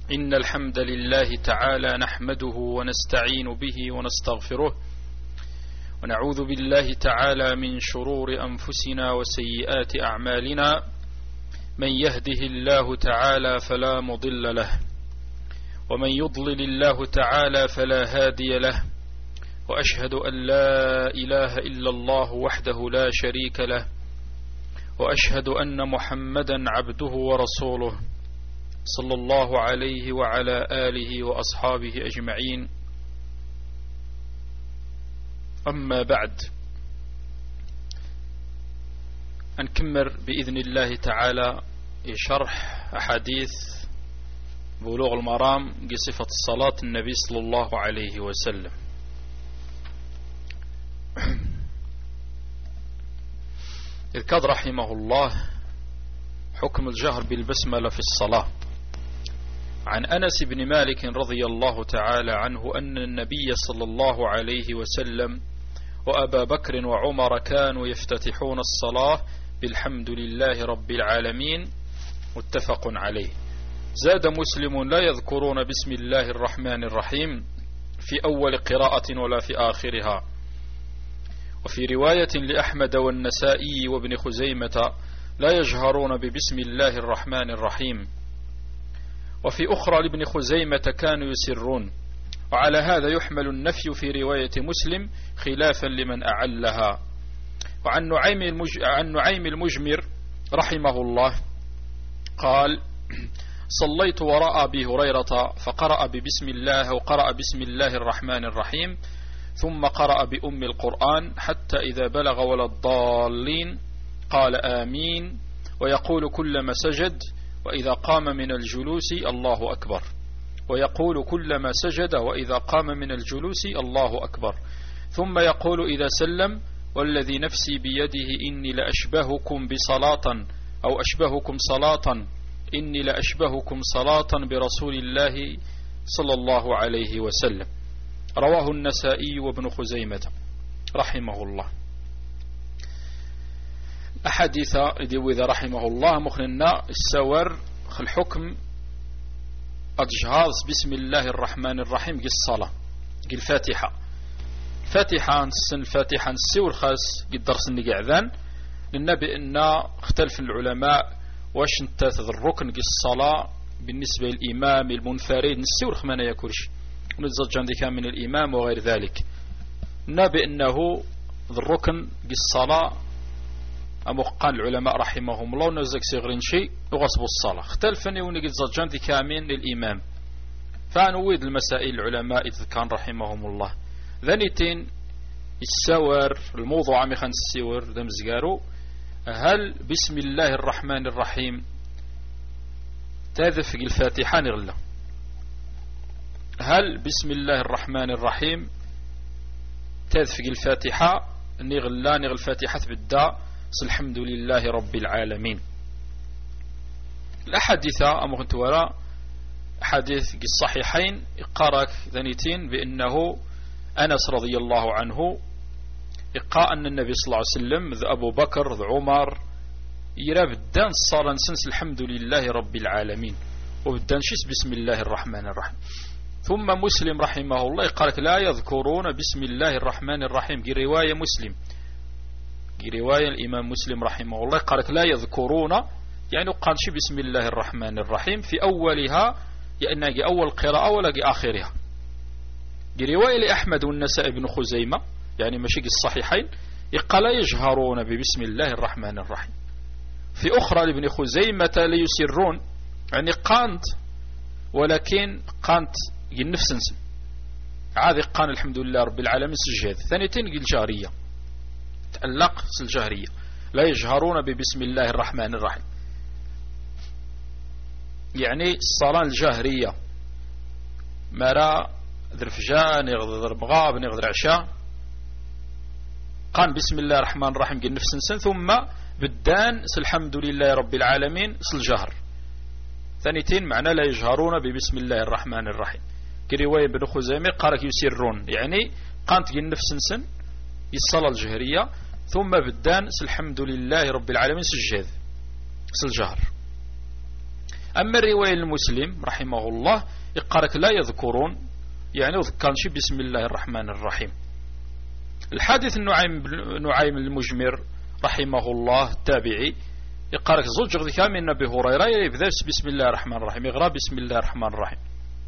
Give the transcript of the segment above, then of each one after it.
إن الحمد لله تعالى نحمده ونستعين به ونستغفره ونعوذ بالله تعالى من شرور أنفسنا وسيئات أعمالنا. من يهده الله تعالى فلا مضل له ومن يضلل الله تعالى فلا هادي له، وأشهد أن لا إله إلا الله وحده لا شريك له، وأشهد أن محمدا عبده ورسوله صلى الله عليه وعلى آله وأصحابه أجمعين. أما بعد، نكمل بإذن الله تعالى شرح أحاديث بلوغ المرام بصفة الصلاة النبي صلى الله عليه وسلم. اذكر رحمه الله حكم الجهر بالبسملة في الصلاة. عن أنس بن مالك رضي الله تعالى عنه أن النبي صلى الله عليه وسلم وأبا بكر وعمر كانوا يفتتحون الصلاة بالحمد لله رب العالمين، متفق عليه. زاد مسلم: لا يذكرون بسم الله الرحمن الرحيم في أول قراءة ولا في آخرها. وفي رواية لأحمد والنسائي وابن خزيمة: لا يجهرون ببسم الله الرحمن الرحيم. وفي أخرى لابن خزيمة: كانوا يسرون. وعلى هذا يحمل النفي في رواية مسلم خلافا لمن أعلها. وعن نعيم المجمر رحمه الله قال: صليت وراء أبي هريرة فقرأ ببسم الله وقرأ بسم الله الرحمن الرحيم، ثم قرأ بأم القرآن حتى إذا بلغ ولا الضالين قال آمين، ويقول كلما سجد وإذا قام من الجلوس الله أكبر، ويقول كلما سجد وإذا قام من الجلوس الله أكبر، ثم يقول إذا سلم: والذي نفسي بيده إني لأشبهكم بصلاة أو أشبهكم صلاة إني لأشبهكم صلاة برسول الله صلى الله عليه وسلم. رواه النسائي وابن خزيمة رحمه الله. أحاديث إذا رحمه الله مخلنا السور الحكم أجهاز بسم الله الرحمن الرحيم الصلاة الفاتحة. الفاتحة نسيو الخاص قد درس النقعذان للنبي إن اختلف العلماء واش نتاثذ الركن الصلاة بالنسبة للإمام المنفرد نسيو الخمانة يكورش ونزج عندك من الإمام وغير ذلك. النبي إنه الركن الصلاة أمقان العلماء رحمهم الله ونزك صغرين شيء وغصبوا الصلاة اختلفني ونقل زجان ذي كامين للإمام. فأنويد المسائل العلماء إذ كان رحمهم الله. ذنيتين السور الموضوع عميخان السور دمزقارو: هل بسم الله الرحمن الرحيم تذفق الفاتحة نغلا؟ هل بسم الله الرحمن الرحيم تذفق الفاتحة نغل الفاتحة بالداء الحمد لله رب العالمين؟ الأحاديث أمغنت وراء حديث الصحيحين إقارك ذنيتين بأنه أنس رضي الله عنه إقاء أن النبي صلى الله عليه وسلم ذا أبو بكر ذا عمر يرى بدان الصلاة نسنس الحمد لله رب العالمين وبدان شيس بسم الله الرحمن الرحيم. ثم مسلم رحمه الله يقالك: لا يذكرون بسم الله الرحمن الرحيم. دي رواية مسلم، دي رواية الإمام مسلم رحمه الله يقالك لا يذكرون، يعني قالش بسم الله الرحمن الرحيم في أولها، يعني أول قراءة ولا آخرها. دي رواية لأحمد والنسائي بن خزيمة، يعني مشيق الصحيحين يقال لا يجهرون ببسم الله الرحمن الرحيم. في أخرى لابن خزيمة ليسرون، يعني قانت ولكن قانت النفس نسم عادي قان الحمد لله رب العالمين سجاد. ثانيتين الجهرية تألق الجهرية لا يجهرون ببسم الله الرحمن الرحيم، يعني الصلاة الجهرية مرا ذرفجاء نغذر بغاب نغذر عشاء قان بسم الله الرحمن الرحيم قل نفس نسن، ثم بالدان الحمد لله رب العالمين الجهر. ثانيتين معنى لا يجهرون ببسم الله الرحمن الرحيم. كرواية بن خزيمة قالك يسرون، يعني قانت قل نفس نسن الصلاة الجهرية، ثم بالدان الحمد لله رب العالمين سجاد الجهر. أما الرواية المسلم رحمه الله يقارك لا يذكرون يعني ذكرنش بسم الله الرحمن الرحيم. الحادث نعيم المجمر رحمه الله التابعي يقارك زوج غذكا من أبي هريرة يبدأ بسم الله الرحمن الرحيم يغرى بسم الله الرحمن الرحيم.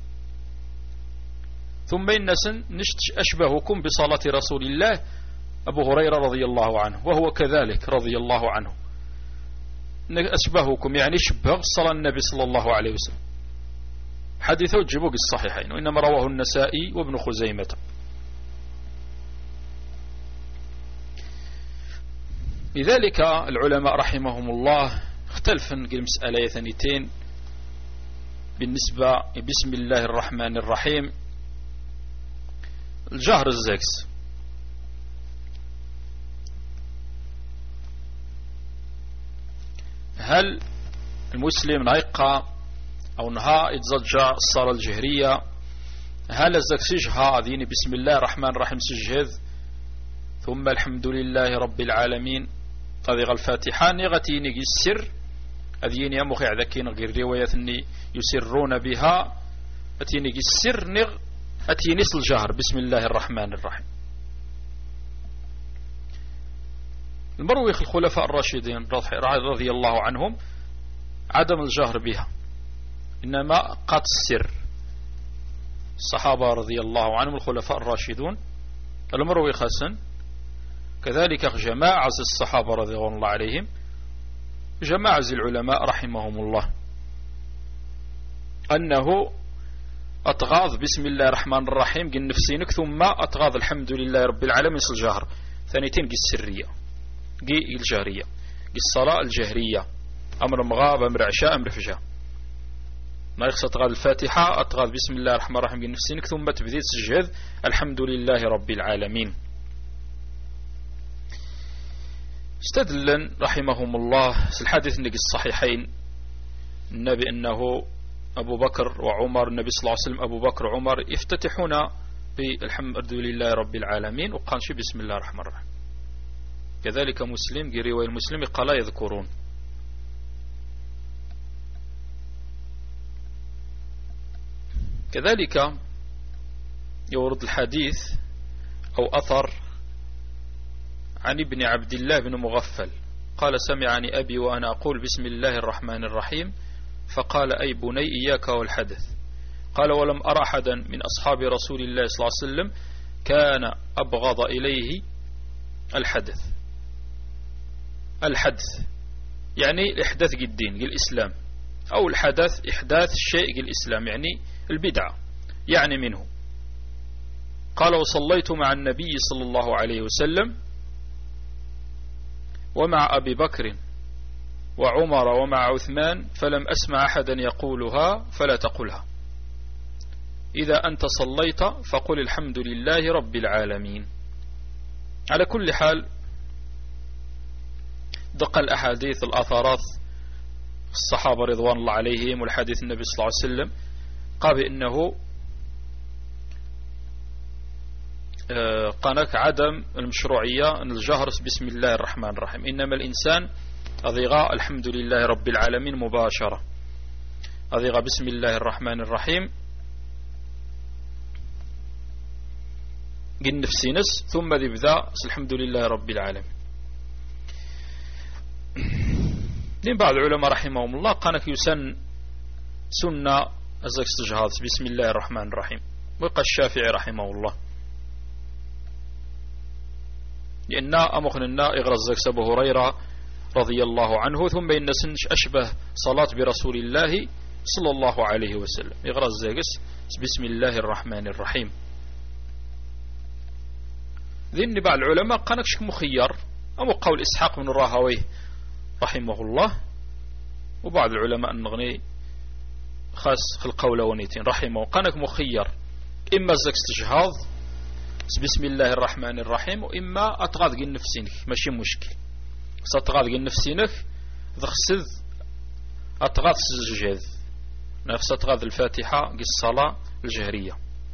ثم الناس نشت أشبهكم بصلاة رسول الله أبو هريرة رضي الله عنه وهو كذلك رضي الله عنه أشبهكم يعني شبه صلاة النبي صلى الله عليه وسلم. حديثه جبوك الصحيحين وإنما رواه النسائي وابن خزيمة. لذلك العلماء رحمهم الله اختلفوا في المسألة ثانيتين بالنسبة بسم الله الرحمن الرحيم الجهر الزكس. هل المسلم نايقا أو نها يتزجع الصلاة الجهرية هل الزكسيجها ديني بسم الله الرحمن الرحيم سجهد ثم الحمد لله رب العالمين طريق الفاتحة نغتيني السر أذيني يا مخي عذكين غير رواية يسرون بها أتيني السر نغ أتيني الجهر بسم الله الرحمن الرحيم. المرويخ الخلفاء الراشدين رضي الله عنهم عدم الجهر بها إنما قد السر. الصحابة رضي الله عنهم الخلفاء الراشدون المروي حسن كذلك جماعة الصحابة رضي الله عليهم جماعة العلماء رحمهم الله أنه أتغاض بسم الله الرحمن الرحيم قل نفسينك ثم أتغاض الحمد لله رب العالمين الجهر ثانيتين قل السرية قل الجهرية قل الصلاة الجهرية أمر مغاب أمر عشاء أمر فجاء ما يخص أتغاض الفاتحة أتغاض بسم الله الرحمن الرحيم قل نفسينك ثم تبديت سجد الحمد لله رب العالمين. استدلن رحمهم الله الحديث النبي الصحيحين النبي أنه أبو بكر وعمر النبي صلى الله عليه وسلم أبو بكر وعمر يفتتحون بالحمد لله رب العالمين وقالش بسم الله الرحمن الرحيم. كذلك مسلم رواية المسلم قال لا يذكرون. كذلك يورد الحديث أو أثر عن ابن عبد الله بن مغفل قال سمعني أبي وأنا أقول بسم الله الرحمن الرحيم فقال أي بني إياك والحدث. قال ولم أرى أحدا من أصحاب رسول الله صلى الله عليه وسلم كان أبغض إليه الحدث يعني الإحداث الدين الإسلام أو الحدث إحداث الشيء الإسلام يعني البدعة يعني منه. قال وصليت مع النبي صلى الله عليه وسلم ومع أبي بكر وعمر ومع عثمان فلم أسمع أحدا يقولها فلا تقلها. إذا أنت صليت فقل الحمد لله رب العالمين. على كل حال دق الأحاديث الأثارات الصحابة رضوان الله عليهم والحديث النبي صلى الله عليه وسلم قال بأنه قناك عدم المشروعية أن الجهر بسم الله الرحمن الرحيم إنما الإنسان أضيغا الحمد لله رب العالمين مباشرة أضيغا بسم الله الرحمن الرحيم قل نفسي نس ثم ذي بذا الحمد لله رب العالمين. لين بعض العلماء رحمهم الله قالك يسن سنة أزاك استجهاد بسم الله الرحمن الرحيم. وقال الشافعي رحمه الله لأن أمخنا إغرز زكس أبو هريرة رضي الله عنه ثم إن سنش أشبه صلاة برسول الله صلى الله عليه وسلم إغرز زكس بسم الله الرحمن الرحيم. ذن بعض العلماء قانكش مخير أو قول إسحاق بن راهويه رحمه الله وبعض العلماء النغني خاص القول ونيتين رحمه قانك مخير إما زكس تجهاض بسم الله الرحمن الرحيم وإما أتغاض قل نفسينك ماشي مشكل ستغاض قل نفسينك ذخصد أتغاض سجهد نفس أتغاض الفاتحة قل الصلاة الجهرية.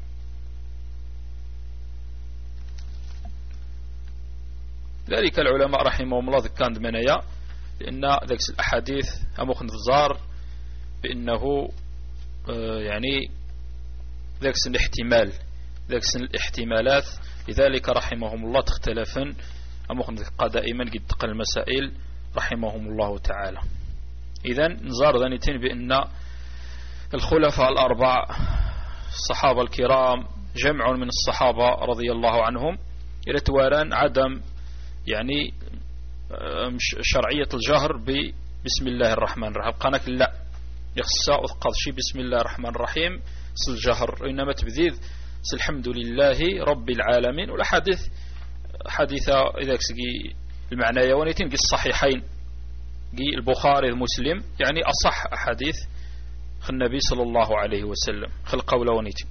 ذلك العلماء رحمهم الله كان منايا لأن ذلك الأحاديث أمخن فزار بأنه يعني ذاك سن احتمال، ذاك سن الاحتمالات، لذلك رحمهم الله تختلفا أمخن دائما قد تقل المسائل رحمهم الله تعالى. إذن نزار ذانيتين بأن الخلفاء الأربع الصحابة الكرام جمع من الصحابة رضي الله عنهم إلى تواران عدم يعني شرعية الجهر بسم الله الرحمن الرحيم. قالك لا يخصى أثقظ شي بسم الله الرحمن الرحيم الجهر، إنما تبذيذ الحمد لله رب العالمين. ولا حديثة إذا كسقي المعنى يوانيتين قي الصحيحين قي البخاري ومسلم يعني أصح أحاديث النبي صلى الله عليه وسلم خلق ولونيتين،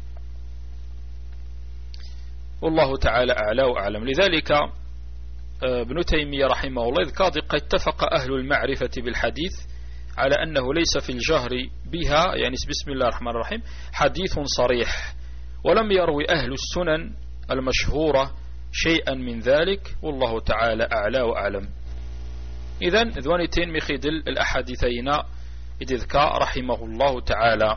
والله تعالى أعلى وأعلم. لذلك ابن تيمية رحمه الله إذ قد اتفق أهل المعرفة بالحديث على أنه ليس في الجهر بها يعني بسم الله الرحمن الرحيم حديث صريح، ولم يروي أهل السنن المشهورة شيئا من ذلك، والله تعالى أعلى وأعلم. إذن ذوانيتين مخيدل الأحاديثين إذ ذكى رحمه الله تعالى.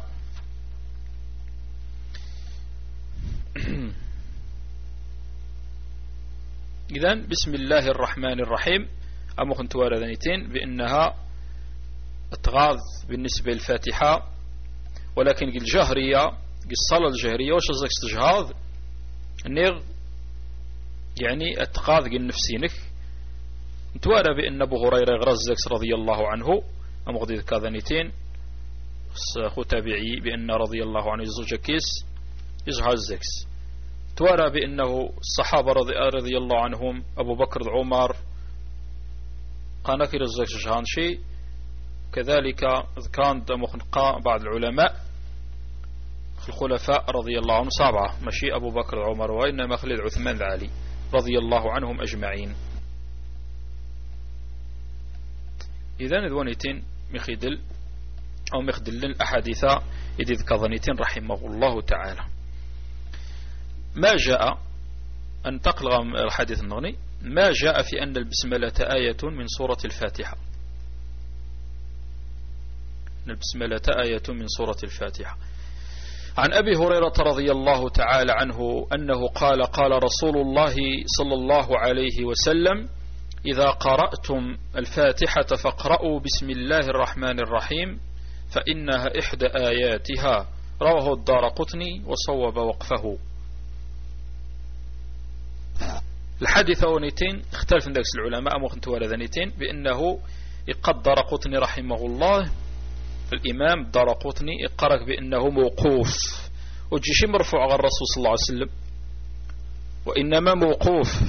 إذن بسم الله الرحمن الرحيم أمخن تواردنيتين بأنها اتغاظ بالنسبة للفاتحة، ولكن الجهرية الصلاة الجهرية وش أزاك استجهاض نيغ يعني اتقاذ النفسينك نتوارى بأن أبو هريرة غرزك رضي الله عنه أمغضي كاذنيتين خو تابعي بأن رضي الله عنه يزوج كيس يزهزك توارى بأنه الصحابة رضي الله عنهم أبو بكر عمر قانك يرزك جهان شيء. كذلك كان مخنقاء بعض العلماء الخلفاء رضي الله عنهم سبعة مشي أبو بكر عمر وإنما خليل عثمان علي رضي الله عنهم أجمعين. إذن ذوانيتين مخدل أو مخدل الأحاديث إذ كظنيتين رحمه الله تعالى. ما جاء أن تقلغ الحديث النغني ما جاء في أن البسملة آية من سورة الفاتحة. البسملة آية من سورة الفاتحة. عن أبي هريرة رضي الله تعالى عنه أنه قال قال رسول الله صلى الله عليه وسلم إذا قرأتم الفاتحة فاقرأوا بسم الله الرحمن الرحيم فإنها إحدى آياتها. رواه الدارقطني وصوب وقفه. الحديث ونيتين اختلف عند العلماء مخنت والذنيتين بأنه يقدر قطني رحمه الله الإمام الدارقطني يقرأ بأنه موقوف وجيشي مرفوع على الرسول صلى الله عليه وسلم، وإنما موقوف.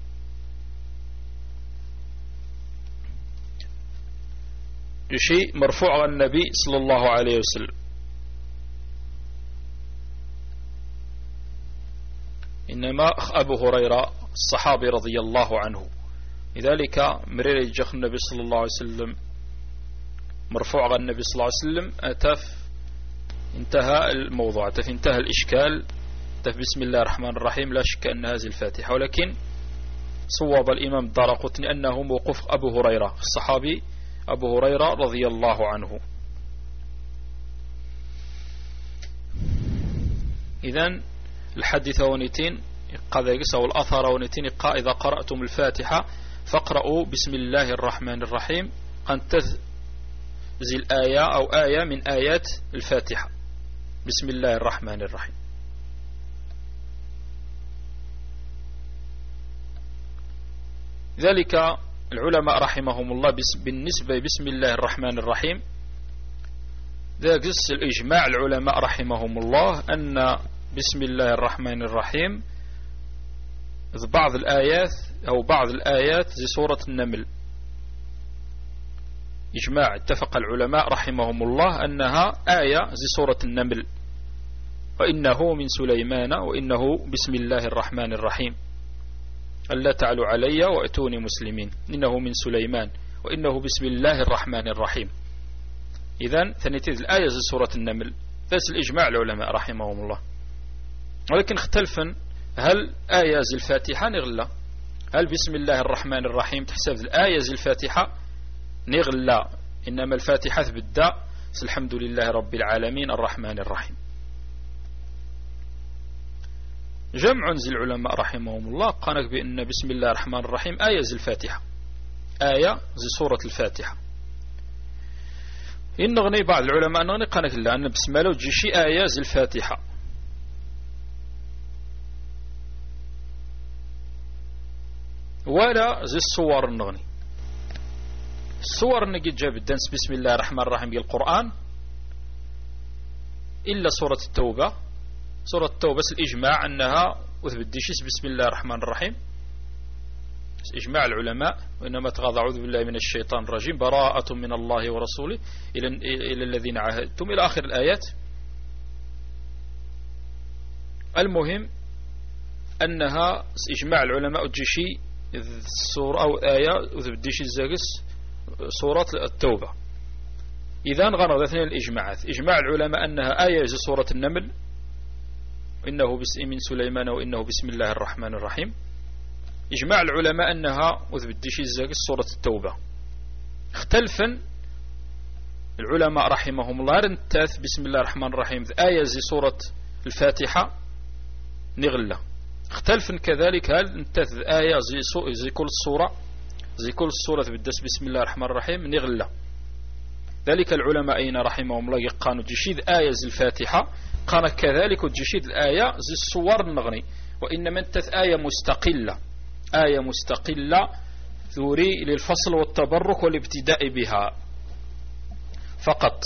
جيشي مرفوع على النبي صلى الله عليه وسلم، إنما أبو هريرة الصحابي رضي الله عنه. لذلك مرير يجخ النبي صلى الله عليه وسلم مرفوع على النبي صلى الله عليه وسلم انتهى الموضوع، انتهى الإشكال. بسم الله الرحمن الرحيم لا شك أن هذه الفاتحة، ولكن صوب الإمام الدارقطني أنه موقف أبو هريرة الصحابي أبو هريرة رضي الله عنه. إذن الحديث ونتين قد يقصوا الأثر ونتين إذا قرأتم الفاتحة فاقرأوا بسم الله الرحمن الرحيم أن زي الآية أو آية من آيات الفاتحة بسم الله الرحمن الرحيم. ذلك العلماء رحمهم الله بالنسبة بسم الله الرحمن الرحيم ذلك الإجماع العلماء رحمهم الله أن بسم الله الرحمن الرحيم بعض الآيات أو بعض الآيات زي سورة النمل. إجماع اتفق العلماء رحمهم الله أنها آية زي سورة النمل، وإنه من سليمان وإنه بسم الله الرحمن الرحيم ألا تعلوا علي وأتوني مسلمين إنه من سليمان وإنه بسم الله الرحمن الرحيم. إذن ثنيتيذ الآية زي سورة النمل ذات الإجماع العلماء رحمهم الله. ولكن اختلفا هل آية زي الفاتحة نغلا، هل بسم الله الرحمن الرحيم تحسب الآية زي الفاتحة نغلا، إنما الفاتحة تبدأ الحمد لله رب العالمين الرحمن الرحيم. جمع زي العلماء رحمهم الله قالك بأن بسم الله الرحمن الرحيم آية زي الفاتحة، آية زي سورة الفاتحة. إن غني بعض العلماء أنني قالك لا، أن بسم الله وتجي شي آية زي الفاتحة، ولا زي الصور النغني. الصور النجي جاب الدنس بسم الله الرحمن الرحيم بالقرآن إلا سورة التوبة. سورة التوبة الإجماع أنها وثبتديشيس بسم الله الرحمن الرحيم، إجماع العلماء. وإنما تغاضى أعوذ بالله من الشيطان الرجيم، براءة من الله ورسوله إلى الذين عاهدتم إلى آخر الآيات. المهم أنها إجماع العلماء تجيشي سورة أو آية وثبتديشي الزاقس سورة التوبة. إذا غنغ اثنين الإجماعات، إجماع العلماء أنها آية زي سورة النمل، إنه بسم من سليمان وإنه بسم الله الرحمن الرحيم. إجماع العلماء أنها وثبتديشي الزاقس سورة التوبة. اختلفا العلماء رحمهم الله رنتاث بسم الله الرحمن الرحيم آية زي سورة الفاتحة نغلة. اختلفا كذلك هل انتاث آية زي كل الصورة بالدس بسم الله الرحمن الرحيم نغلة. ذلك العلماء أين رحمهم الله قالوا تجشيد آية زي الفاتحة، قال كذلك تجشيد الآية زي الصور النغني، وإنما انتاث آية مستقلة ثوري للفصل والتبرك والابتداء بها فقط.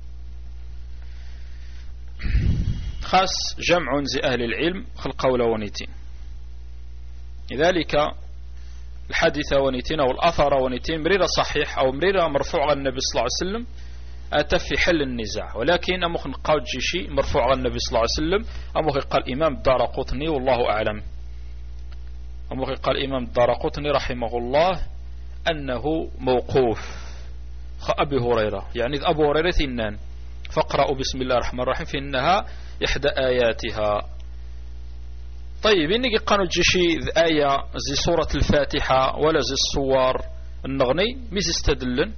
خاص جمع زي أهل العلم خلق قول ونيتين. لذلك الحديث ونيتين أو الأثر ونيتين مريرة صحيح أو مريرة مرفوع على النبي صلى الله عليه وسلم أتى في حل النزاع، ولكن أمخن قال شيء مرفوع على النبي صلى الله عليه وسلم. أمخن قال إمام الدارقطني والله أعلم، أمخن قال إمام الدارقطني رحمه الله أنه موقوف أبي هريرة، يعني أبو هريرة إنان فاقرأوا بسم الله الرحمن الرحيم فإنها إحدى آياتها. طيب إنك قانو تجيشي آية زي سورة الفاتحة ولا زي الصور النغني ميز استدلن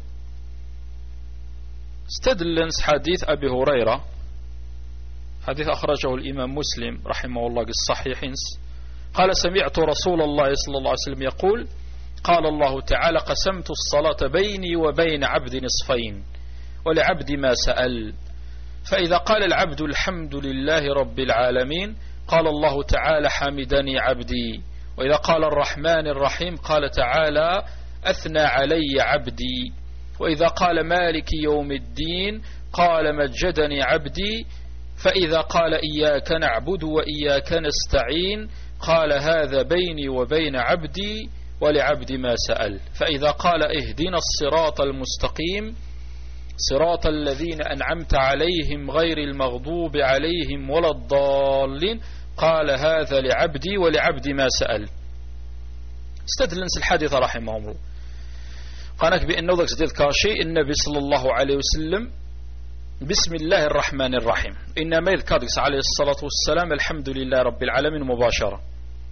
حديث أبي هريرة، حديث أخرجه الإمام مسلم رحمه الله الصحيحين. قال سمعت رسول الله صلى الله عليه وسلم يقول قال الله تعالى قسمت الصلاة بيني وبين عبد نصفين ولعبد ما سأل، فإذا قال العبد الحمد لله رب العالمين قال الله تعالى حمدني عبدي، وإذا قال الرحمن الرحيم قال تعالى أثنى علي عبدي، وإذا قال مالك يوم الدين قال مجدني عبدي، فإذا قال إياك نعبد وإياك نستعين قال هذا بيني وبين عبدي ولعبد ما سأل، فإذا قال اهدنا الصراط المستقيم صراط الذين أنعمت عليهم غير المغضوب عليهم ولا الضالين قال هذا لعبدي ولعبد ما سأل. استدلنس الحديث رحمه الله قالك بأنه ذلك تذكر شيء النبي صلى الله عليه وسلم بسم الله الرحمن الرحيم، إنما يذكر عليه الصلاة والسلام الحمد لله رب العالمين مباشرة.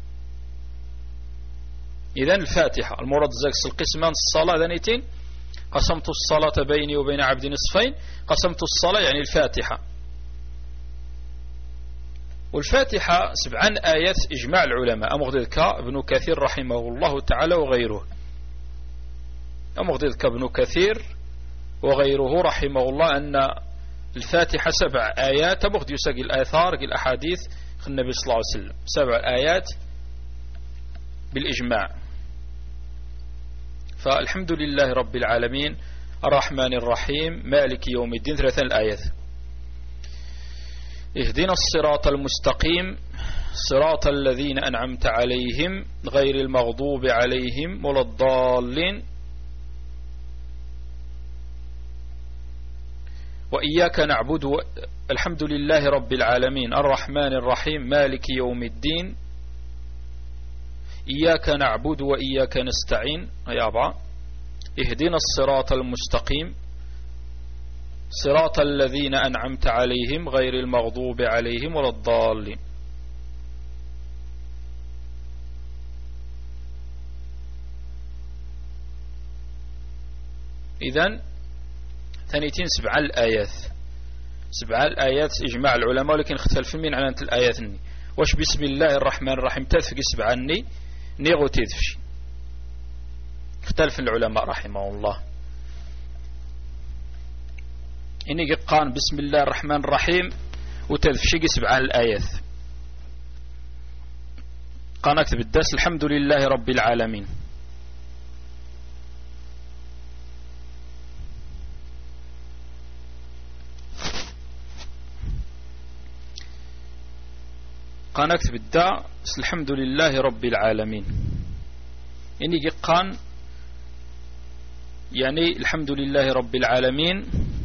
إذن الفاتحة المراد زاكس القسمان الصلاة ذنيتين، قسمت الصلاة بيني وبين عبد نصفين، قسمت الصلاة يعني الفاتحة. والفاتحة 7 آيات إجماع العلماء، أمغددك ابن كثير رحمه الله تعالى وغيره، أمغددك ابن كثير وغيره رحمه الله أن الفاتحة 7 آيات. أمغد يساقي الآثار الأحاديث النبي صلى الله عليه وسلم 7 آيات بالإجماع. فالحمد لله رب العالمين الرحمن الرحيم مالك يوم الدين 3 الآيات. اهدنا الصراط المستقيم صراط الذين أنعمت عليهم غير المغضوب عليهم ولا الضالين، وإياك نعبد الحمد لله رب العالمين الرحمن الرحيم مالك يوم الدين إياك نعبد وإياك نستعين. يا أبا اهدنا الصراط المستقيم صراط الذين أنعمت عليهم غير المغضوب عليهم ولا الضالين. إذن ثانيتين 7 الآيات 7 الآيات إجماع العلماء، ولكن اختلف من على الآيات واش بسم الله الرحمن الرحيم تدفق 7 نيغو تدفشي، اختلف العلماء رحمه الله. إني قان بسم الله الرحمن الرحيم وتدفشي 7 الآيات. قان أكتب الدرس الحمد لله رب العالمين. قان أكتب الداء الحمد لله رب العالمين. إني قان يعني الحمد لله رب العالمين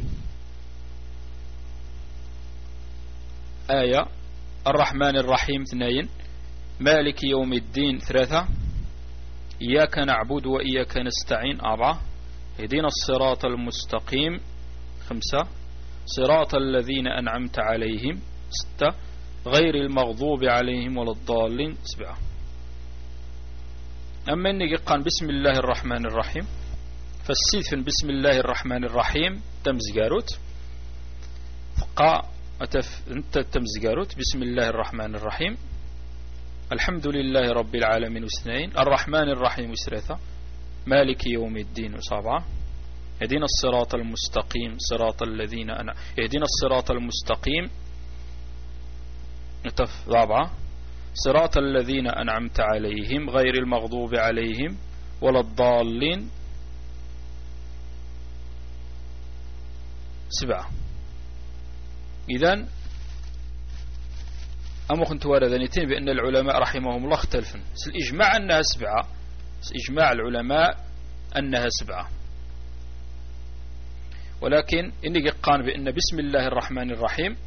آية، الرحمن الرحيم 2، مالك يوم الدين 3، إياك نعبد وإياك نستعين 4، اهدنا الصراط المستقيم 5، صراط الذين أنعمت عليهم 6، غير المغضوب عليهم ولا الضالين 7. أما إني قان بسم الله الرحمن الرحيم فالسيف بسم الله الرحمن الرحيم تمزقاروت فقا أنت تمزقاروت بسم الله الرحمن الرحيم الحمد لله رب العالمين 2، الرحمن الرحيم 3، مالك يوم الدين 7، اهدنا الصراط المستقيم صراط الذين اهدنا الصراط المستقيم 4، صراط الذين أنعمت عليهم غير المغضوب عليهم ولا الضالين 7. إذن أما كنت واردنيتين بأن العلماء رحمهم الله اختلفوا الإجماع أنها 7، إجماع العلماء أنها 7، ولكن إني قان بأن بسم الله الرحمن الرحيم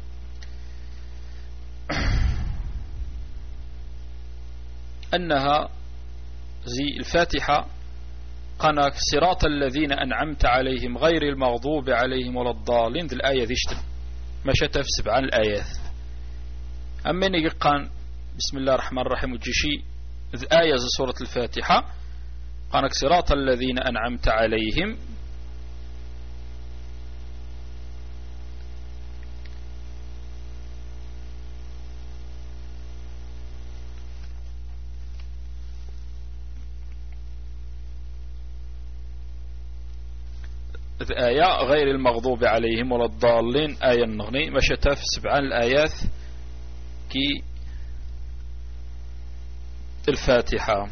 أنها زي الفاتحة قنا صراط الذين أنعمت عليهم غير المغضوب عليهم ولا الضالين ذي الآية ذي اشتم ما شتف 7 الآيات. أما إني قان بسم الله الرحمن الرحيم وجيشي ذي آية زي سورة الفاتحة قنا صراط الذين أنعمت عليهم آية غير المغضوب عليهم ولا الضالين آية النغني مشتا في 7 الآيات كي الفاتحة.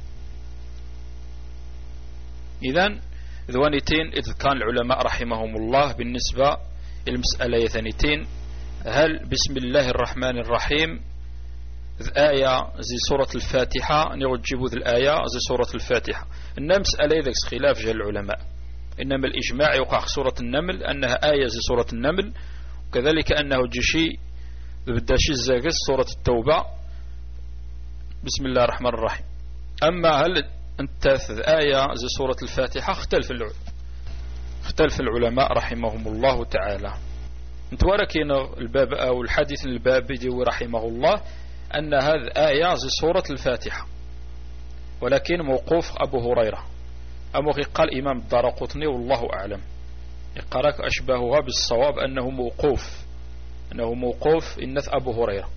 إذن ذوانيتين إذ كان العلماء رحمهم الله بالنسبة المسألة ثانيتين هل بسم الله الرحمن الرحيم آية زي سورة الفاتحة نوجب ذي الآية زي سورة الفاتحة. إنما مسألة ذاك خلاف جل العلماء، إنما الإجماع يوقع سورة النمل أنها آية زي سورة النمل، وكذلك أنه جشي بداشي الزاقس سورة التوبة بسم الله الرحمن الرحيم. أما هل أنت آية زي سورة الفاتحة اختلف العلماء رحمهم الله تعالى. انتواركين الباب أو الحديث الباب ديو رحمه الله أن هذه آية زي سورة الفاتحة، ولكن موقوف أبو هريرة. أما قال إمام الدارقطني والله أعلم يقرأك أشبهها بالصواب أنه موقوف إنث أبو هريرة.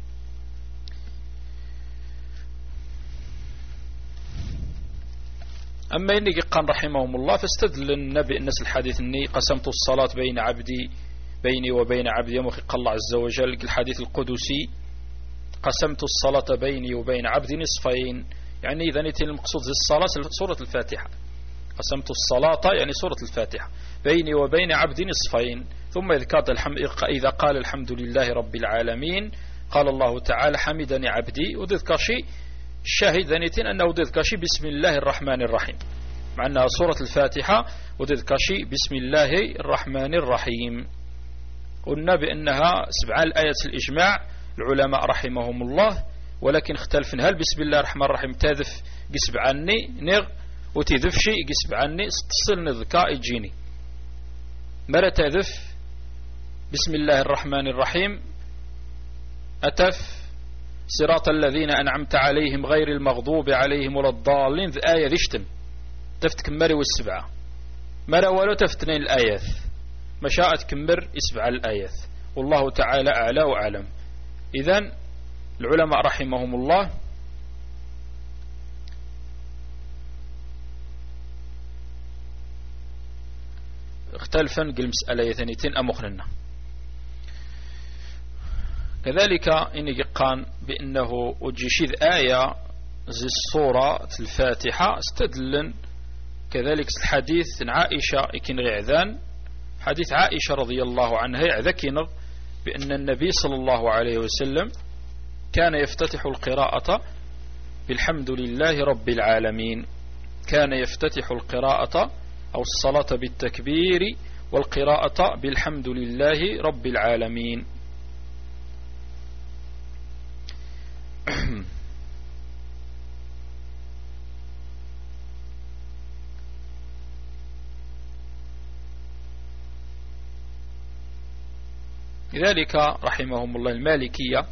أما إني قال رحمهم الله فاستدل النبي الناس الحديث إني قسمت الصلاة بيني وبين عبدي يوم قال الله عز وجل الحديث القدسي قسمت الصلاة بيني وبين عبدي نصفين، يعني إذا المقصود زي الصلاة سورة الفاتحة، قسمت الصلاة يعني سورة الفاتحة بيني وبين عبدي نصفين. ثم إذا قال الحمد لله رب العالمين قال الله تعالى حمدني عبدي وذكر شيء الشاهد ذنيتين أنه ذكر شيء بسم الله الرحمن الرحيم، مع أنها سورة الفاتحة وذكر شيء بسم الله الرحمن الرحيم. قلنا بأنها 7 الآيات الإجماع العلماء رحمهم الله، ولكن اختلفن هل بسم الله الرحمن الرحيم تذف قسب عني نغ وتذف شيء قسب عني تصل نذكاء يجيني مرة تذف بسم الله الرحمن الرحيم أتف صراط الذين أنعمت عليهم غير المغضوب عليهم ولا الضالين ذي آية ذشتم تفتك مري والسبعة مرة ولو تفتنين الآيات ما شاءت كمر اسبع الآيات، والله تعالى أعلى وأعلم. إذن العلماء رحمهم الله اختلفا قل مسألة ثانيتين أمخننا. كذلك إن قان بأنه أجيشيذ آية زي الصورة الفاتحة استدلن كذلك الحديث عائشة إكن غيعذان، حديث عائشة رضي الله عنها يعذكن بأن النبي صلى الله عليه وسلم كان يفتتح القراءة بالحمد لله رب العالمين، كان يفتتح القراءة أو الصلاة بالتكبير والقراءة بالحمد لله رب العالمين. لذلك رحمهم الله المالكية،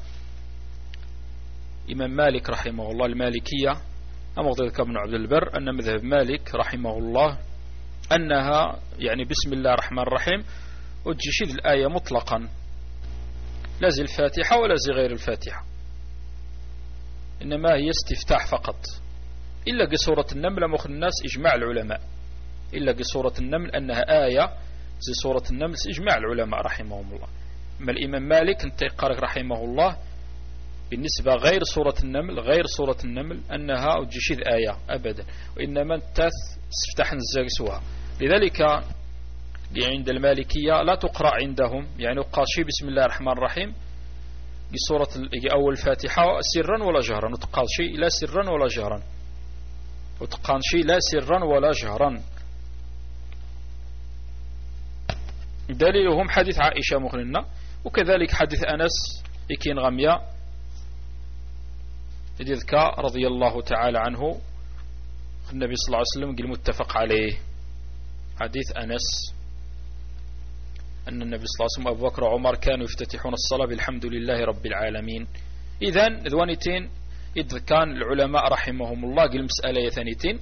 إمام مالك رحمه الله المالكية أمضيك ابن عبد البر أن مذهب مالك رحمه الله أنها يعني بسم الله الرحمن الرحيم وتجيشيد الآية مطلقا، لا زي الفاتحة ولا زي غير الفاتحة، إنما هي استفتاح فقط. إلا قصورة النمل مخ الناس إجماع العلماء، إلا قصورة النمل أنها آية زي سورة النمل إجماع العلماء رحمهم الله. أما الإمام مالك انت قارك رحمه الله بالنسبة غير سورة النمل، غير سورة النمل أنها وتجيشيد آية أبدا، وإنما التاث استفتاح نزاقسوها. لذلك عند المالكية لا تقرأ عندهم، يعني قال شيء بسم الله الرحمن الرحيم بسورة أول الفاتحة سرا ولا جهرا، وتقال شيء لا سرا ولا جهرا، وتقال شيء لا سرا ولا جهرا. دليلهم حديث عائشة مخننا، وكذلك حديث أنس إكين غمية يذكى رضي الله تعالى عنه النبي صلى الله عليه وسلم قال متفق عليه. حديث أنس أن النبي صلى الله عليه وسلم أبو بكر وعمر كانوا يفتتحون الصلاة بالحمد لله رب العالمين. إذن ذوانيتين إذ كان العلماء رحمهم الله قال مسألة ثانيتين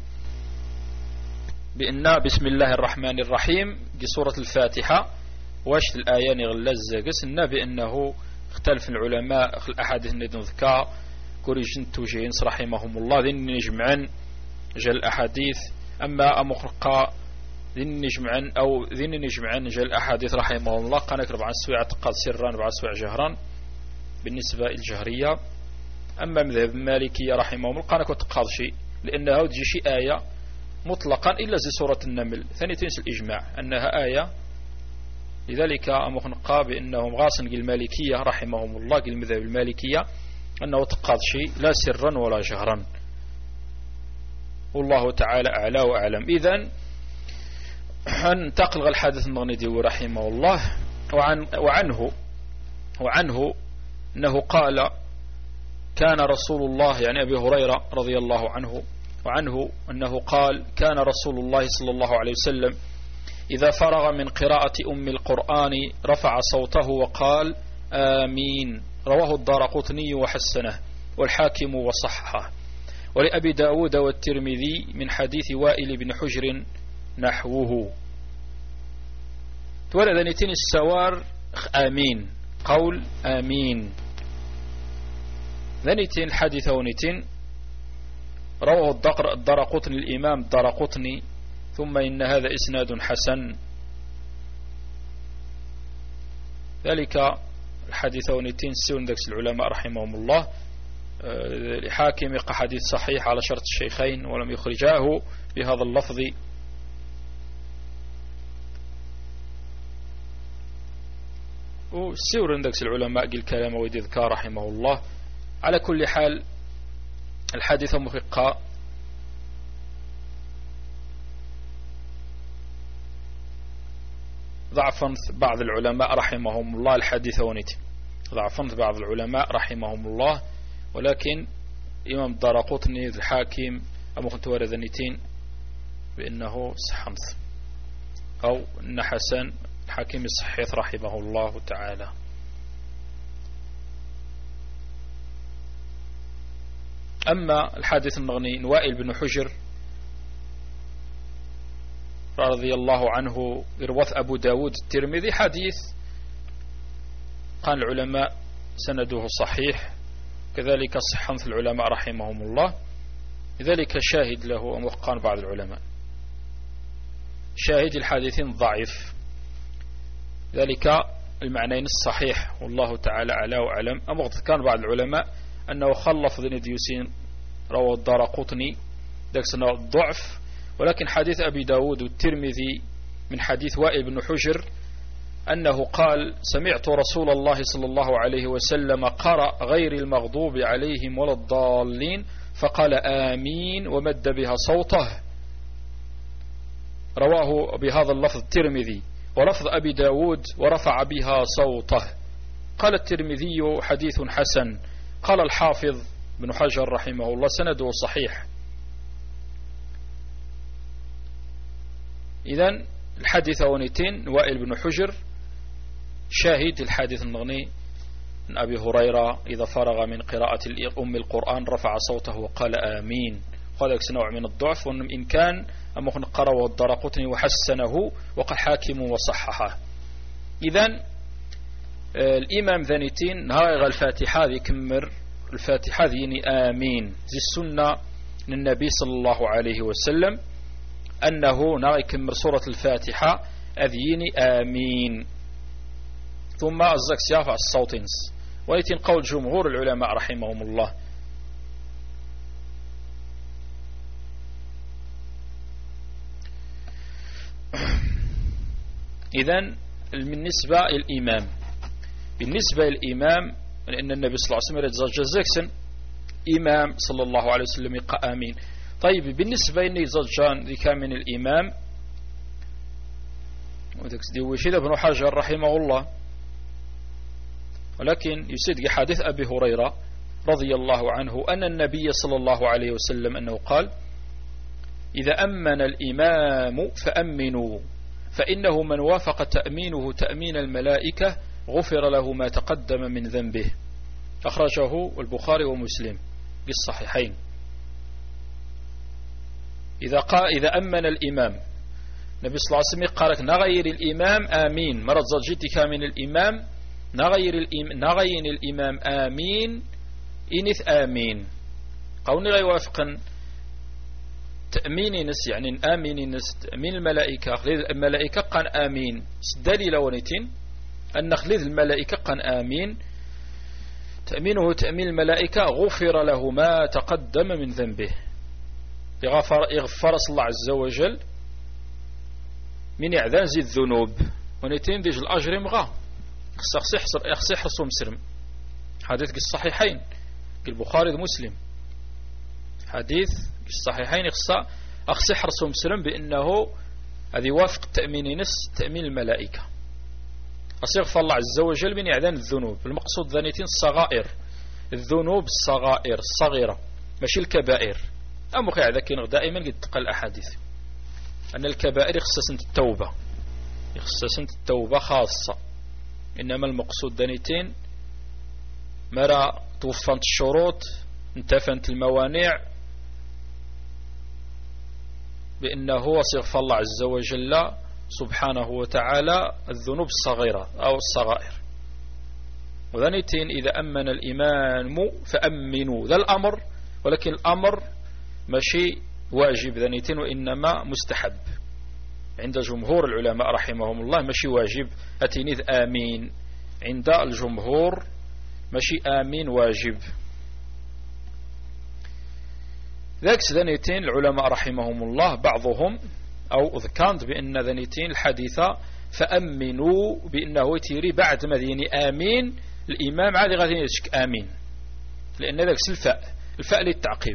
بأن بسم الله الرحمن الرحيم بسورة الفاتحة واش الآيان غلز قسنا بأنه اختلف العلماء الأحاديث ندن ذكاء كوريجن توجينس رحمهم الله ذين نجمعن جل الأحاديث، أما أمخرقا ذين نجمعن أو ذين نجمعن جل الأحاديث رحمهم الله قانك ربع سويع تقال سرا ربع سويع جهرا بالنسبة الجهرية. أما مذهب مالكي رحمهم الله قانك وتقال شيء لأنها تجي شيء آية مطلقا إلا زي سورة النمل، ثاني تنس الإجماع أنها آية. لذلك أمخنقا بأنهم غاصن المالكية رحمهم الله المذهب المالكية أنه تقاض شيء لا سرا ولا جهرا، والله تعالى أعلى وأعلم. إذن ننتقل الحديث النغندي رحمه الله وعنه أنه قال كان رسول الله يعني أبي هريرة رضي الله عنه وعنه أنه قال كان رسول الله صلى الله عليه وسلم إذا فرغ من قراءة أم القرآن رفع صوته وقال آمين. رواه الدارقطني وحسنه والحاكم وصححه، ولأبي داود والترمذي من حديث وائل بن حجر نحوه. تولى ذنتين السوار آمين قول آمين. ذنتين الحديث ونتين رواه الدارقطني الإمام الدارقطني ثم إن هذا إسناد حسن. ذلك الحديث ونتين سون ذكس العلماء رحمهم الله الحاكم يقع حديث صحيح على شرط الشيخين ولم يخرجاه بهذا اللفظ. وسور ذكس العلماء قل كلام ويذكر رحمه الله. على كل حال الحديث مخقا ضعفا بعض العلماء رحمهم الله الحديث ونتي ضعفا بعض العلماء رحمهم الله، ولكن إمام الدارقطني الحاكم أمخنت ورد نتين بأنه صحنث أو أن حسن الحاكم الصحيح رحمه الله تعالى. أما الحادث النغني وائل بن حجر رضي الله عنه يروث أبو داود الترمذي حديث قال العلماء سنده صحيح، كذلك صحا في العلماء رحمهم الله، لذلك شاهد له وقال بعض العلماء شاهد الحديث ضعيف، ذلك المعنين الصحيح والله تعالى أعلى وأعلم. كان بعض العلماء أنه خلف ذن ديوسين روى الدارقطني ذاك سنة الضعف، ولكن حديث أبي داود والترمذي من حديث وائل بن حجر أنه قال سمعت رسول الله صلى الله عليه وسلم قرأ غير المغضوب عليهم ولا الضالين فقال آمين ومد بها صوته، رواه بهذا اللفظ الترمذي، ولفظ أبي داود ورفع بها صوته. قال الترمذي حديث حسن. قال الحافظ بن حجر رحمه الله سنده صحيح. إذن الحديث ونتين وائل بن حجر شاهد الحديث المغني من أبي هريرة إذا فرغ من قراءة أم القرآن رفع صوته وقال آمين. هذا نوع من الضعف، وإن كان أما قرأ الدارقطني وحسنه وقال حاكم وصححه. إذن الإمام ذانيتين نهاية الفاتحة ذي كمر الفاتحة ذيني آمين زي السنة للنبي صلى الله عليه وسلم أنه نهاية كمر سورة الفاتحة أذيني آمين ثم أزك سيافع الصوتينس، ويتين قول جمهور العلماء رحمهم الله. إذن بالنسبة للإمام لأن النبي صلى الله عليه وسلم جزاكسن إمام صلى الله عليه وسلم يقى آمين. طيب بالنسبة لزجان ذي كان من الإمام وشيد ابن حجر رحمه الله، ولكن يسيد حديث أبي هريرة رضي الله عنه أن النبي صلى الله عليه وسلم أنه قال إذا أمن الإمام فأمنوا فإنه من وافق تأمينه تأمين الملائكة غفر له ما تقدم من ذنبه، أخرجه البخاري ومسلم بالصحيحين. إذا أمن الإمام النبي صلى الله عليه وسلم قال نغير الإمام آمين مرض زجتك من الإمام نغير الإمام آمين إنث آمين قولنا غير وافقا تأمين نس يعني آمين نس تأمين الملائكة قان آمين دليل ونتين أن خليذ الملائكة قان آمين تأمينه تأمين الملائكة غفر له ما تقدم من ذنبه، يغفر الله عز وجل من إعذان زي الذنوب ونتين ديج الأجر مغا يخصي حرصه مسلم. حديث الصحيحين البخاري ومسلم حديث الصحيحين يخصي حرصه مسلم بأنه هذا يوافق تأمين نس تأمين الملائكة، يغفر الله عز وجل من إعذان الذنوب. المقصود ذانيتين الصغائر، الذنوب الصغائر الصغيرة ماشي الكبائر. أما خي ذاك دائما قد تقل أحاديث أن الكبائر يخصص التوبة خاصة، إنما المقصود دانيتين مرة توفنت الشروط انتفنت الموانع بأنه يغفر الله عز وجل سبحانه وتعالى الذنوب الصغيرة أو الصغائر. وذانيتين إذا أمن الإمام فأمنوا ذا الأمر، ولكن الأمر ماشي واجب ذانيتين وإنما مستحب عند جمهور العلماء رحمهم الله، ماشي واجب أتينيذ آمين عند الجمهور ماشي آمين واجب. ذاك ذانيتين العلماء رحمهم الله بعضهم أو ذكرت بأن ذانيتين الحديثة فأمنوا بأنه يتيري بعد مذيني آمين الإمام عادي غادي يشك آمين، لأن ذاك الفاء للتعقيب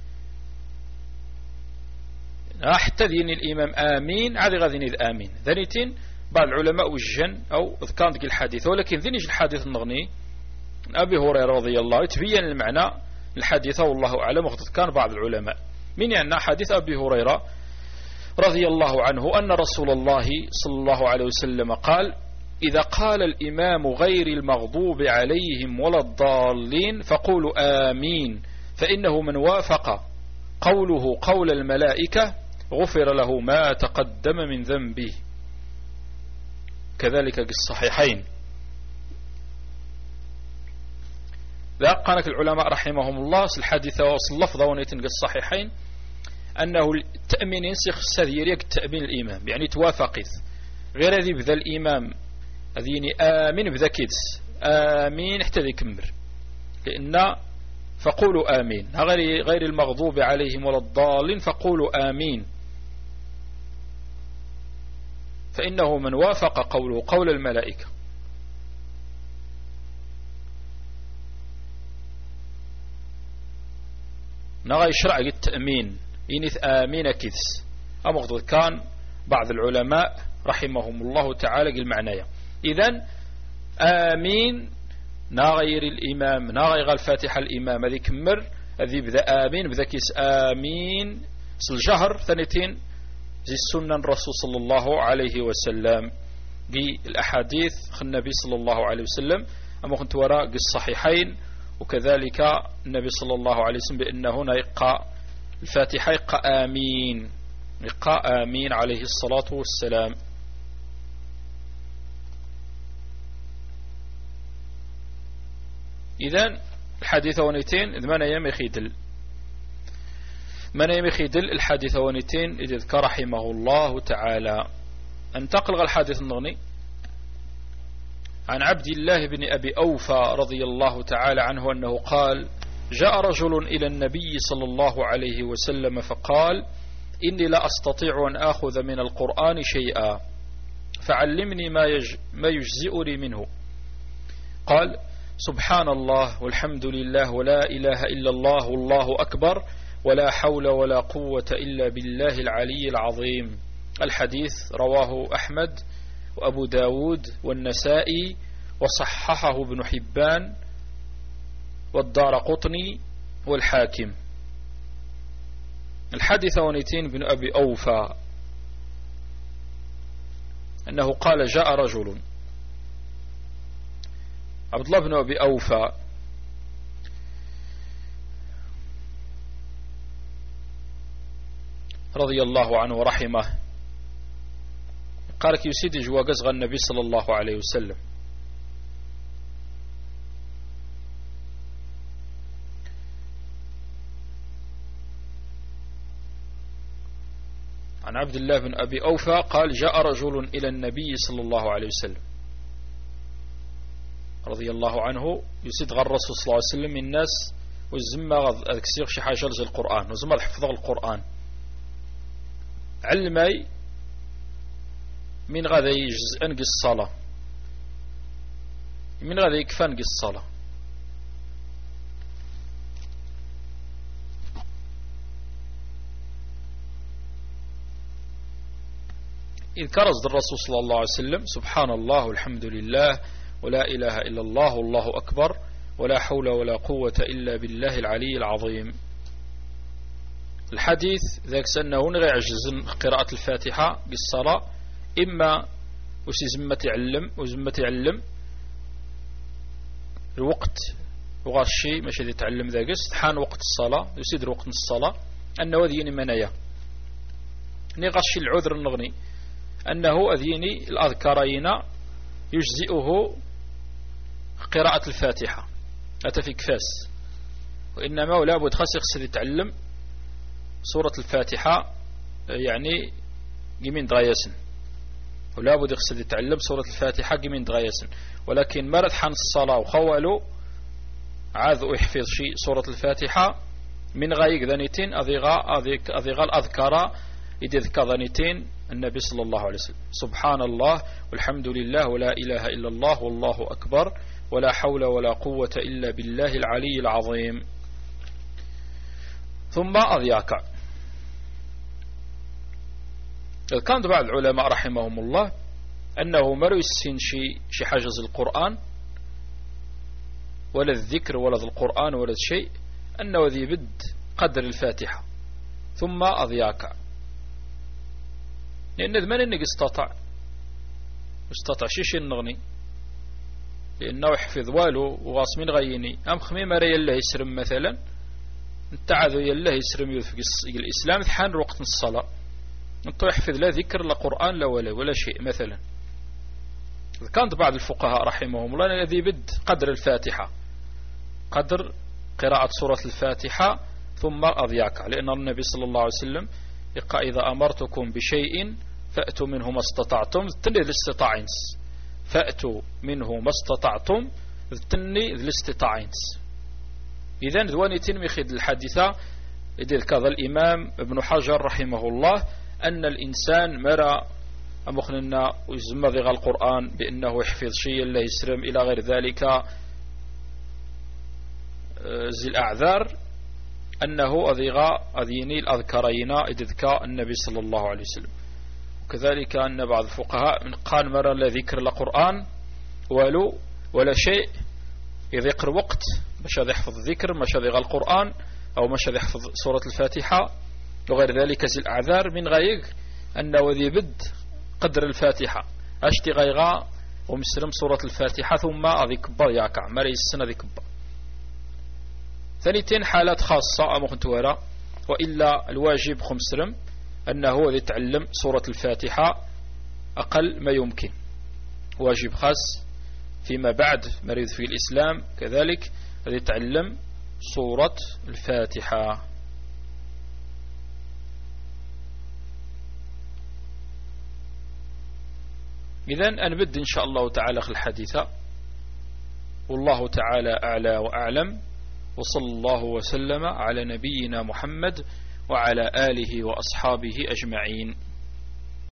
حتى ديني الإمام آمين عادي غادي ينيذ آمين. ذانيتين بعض العلماء وجن أو ذكرت الحديث، ولكن ذنيج الحديث النغني أبي هريرة رضي الله تبين المعنى الحديثة والله أعلم. وقد كان بعض العلماء من يعني حديث أبي هريرة رضي الله عنه أن رسول الله صلى الله عليه وسلم قال إذا قال الإمام غير المغضوب عليهم ولا الضالين فقولوا آمين فإنه من وافق قوله قول الملائكة غفر له ما تقدم من ذنبه. كذلك الصحيحين. لا قالك العلماء رحمهم الله الحديث واللفظ ونيتنق الصحيحين أنه التأمين ينسخ السذيريك التأمين الإمام، يعني توافقث غير هذه بذا الإمام هذيني آمين بذا كيدس آمين حتى ذي كمر، لأن فقولوا آمين غير المغضوب عليهم ولا الضالين فقولوا آمين، فإنه من وافق قوله قول الملائكة. نغا يشرع التأمين ينث آمين كذس أمغض كان بعض العلماء رحمهم الله تعالى المعنى. إذن آمين نغير الإمام نغير الفاتحة الإمام هذه كمر هذه بذا آمين بذا كيس آمين الجهر ثانيتين زي السنة الرسول صلى الله عليه وسلم دي الأحاديث النبي صلى الله عليه وسلم أما كنت وراء الصحيحين، وكذلك النبي صلى الله عليه وسلم بأنه هنا يقع الفاتحة يقع آمين يقع آمين عليه الصلاة والسلام. إذن الحديث ونيتين إذ من أيام يخيدل الحديث ونيتين إذ ذكر رحمه الله تعالى. انتقل الحديث النغني عن عبد الله بن أبي أوفى رضي الله تعالى عنه أنه قال: جاء رجل إلى النبي صلى الله عليه وسلم فقال: إني لا أستطيع أن آخذ من القرآن شيئا فعلمني ما يجزئني منه. قال: سبحان الله والحمد لله ولا إله إلا الله والله أكبر ولا حول ولا قوة إلا بالله العلي العظيم. الحديث رواه أحمد وأبو داود والنسائي وصححه ابن حبان والدارقطني والحاكم. الحديث ونيتين بن أبي أوفى أنه قال: جاء رجل. عبد الله بن أبي أوفى رضي الله عنه ورحمه قال: يسيد جوا قزغ النبي صلى الله عليه وسلم. عن عبد الله بن أبي أوفى قال: جاء رجل إلى النبي صلى الله عليه وسلم رضي الله عنه يسيد غير الرسول صلى الله عليه وسلم الناس والزمة أكسير شي حاجة لز القرآن وزمة حفظ القرآن علمي من غدا يجز أنقي الصلاة من غدا يكفى أنقي الصلاة. إذ كرز الرسول صلى الله عليه وسلم: سبحان الله والحمد لله ولا إله إلا الله والله أكبر ولا حول ولا قوة إلا بالله العلي العظيم. الحديث ذاك سنه نغي عجز قراءة الفاتحة بالصلاة إما وسيزمة يعلم الوقت وغاشي ماشي ذي تعلم ذاك حان وقت الصلاة يسيد وقت الصلاة أنه ذيني منايا نغشي العذر النغني أنه أذيني الأذكارين يجزئه قراءة الفاتحة أتفك فاس، وإنما ولا بد خاص يتعلم سورة الفاتحة يعني جمين دغياسن ولا بد يخصد يتعلم سورة الفاتحة جمين دغياسن، ولكن مرض حان الصلاة وخوالوا عاذ يحفظ شيء سورة الفاتحة من غايق ذانيتين أذيغا الأذكار إذ ذكر ذانيتين النبي صلى الله عليه وسلم: سبحان الله والحمد لله ولا إله إلا الله والله أكبر ولا حول ولا قوة إلا بالله العلي العظيم. ثم أضياك. كان بعض العلماء رحمهم الله أنه مروا السن شي حاجز القرآن ولا الذكر ولا القرآن ولا شيء، أنه ذي بد قدر الفاتحة ثم أضياك، لأن من إنك استطاع شيء النغني لأنه يحفظ والو وغاص من غيني أم خمي مري الله يسرم مثلا انتعذو يالله يسرم يوفق الإسلام ثحان وقت الصلاة أنت يحفظ لا ذكر لا قرآن لا ولا شيء. مثلا كانت بعض الفقهاء رحمهم الله الذي بد قدر الفاتحة، قدر قراءة سورة الفاتحة ثم أضياك، لأن النبي صلى الله عليه وسلم يقول إذا أمرتكم بشيء فأتوا منه ما استطعتم، تني الاستطاعينس، فأتوا منه ما استطعتم تني الاستطاعينس. إذن ذواني تنمي خد الحادثة إذ كذا الإمام ابن حجر رحمه الله أن الإنسان مرى أمخننا ويزمضغ القرآن بأنه يحفظ شيء الله يسرم إلى غير ذلك زي الأعذار أنه أذيني الأذكرين إذ ذكى النبي صلى الله عليه وسلم. وكذلك أن بعض الفقهاء من قال مرى لا ذكر القرآن ولا شيء إذا يقر وقت مش يحفظ الذكر، مش يغى القرآن أو مش يحفظ سورة الفاتحة وغير ذلك زي الأعذار من غيق أنه ذي بد قدر الفاتحة أشتي غيغا ومسلم سورة الفاتحة ثم أذي كبر ياكع مري السنة ذي كبر. ثانيتين حالات خاصة أمخنت وراء، وإلا الواجب خمسرم أنه ذي تعلم سورة الفاتحة أقل ما يمكن، واجب خاص فيما بعد مريض في الإسلام كذلك ذي تعلم سورة الفاتحة. إذن أنبدأ إن شاء الله تعالى في الحديثة، والله تعالى أعلى وأعلم، وصلى الله وسلم على نبينا محمد وعلى آله وأصحابه أجمعين.